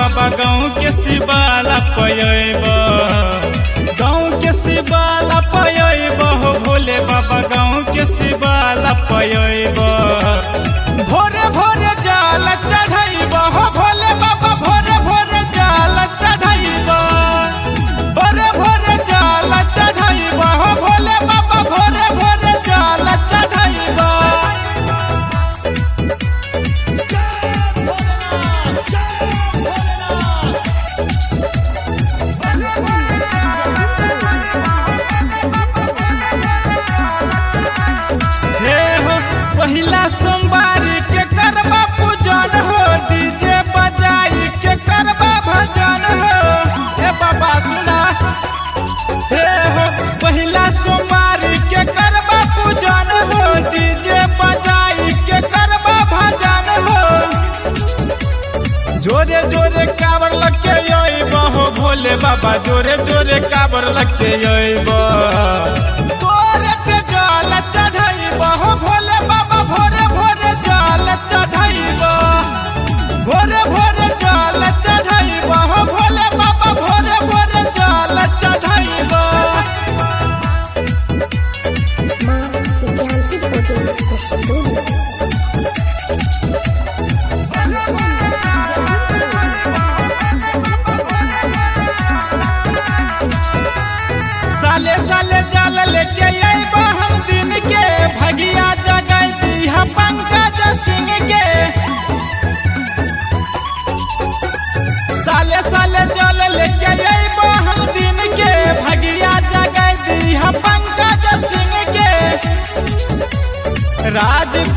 बाबा गाँव के शिवाला पयब, गाँव के शिवाला पयब हो भोले बाबा गाँव के शिवाला पयब। भोरे भोरे जाल चढ़ाइब हो भोले बाबा, भोरे भोरे जाल चढ़ाइब, भोरे भोरे जाल चढ़ाइब हो भोले बाबा, भोरे भोरे जाल चढ़ाइब। पहिला सोमवारी के करबा पूजन हो, डीजे बजाई के करबा भजन हो। हे बाबा सुना, हे हो पहिला सोमवारी के करबा पूजन हो, डीजे बजाई के करबा भजन हो। जोरे जोरे काबर लगे अइब हो भोले बाबा, जोरे जोरे काबर लगे अइब। तोरे पे जल चढ़ाइब हो भोले बाबा, भोरे भोरे जल चढ़ाइब, भोरे भोरे जल चढ़ाइब हो भोले बाबा, भोरे भोरे जल चढ़ाइब। साले साले जल लेके अइब हम दिन के, भगिया जगाई दीहा पंकज सिंह के। साले साले जल लेके अइब हम दिन के, भगिया जगाई दीहा पंकज सिंह के। राज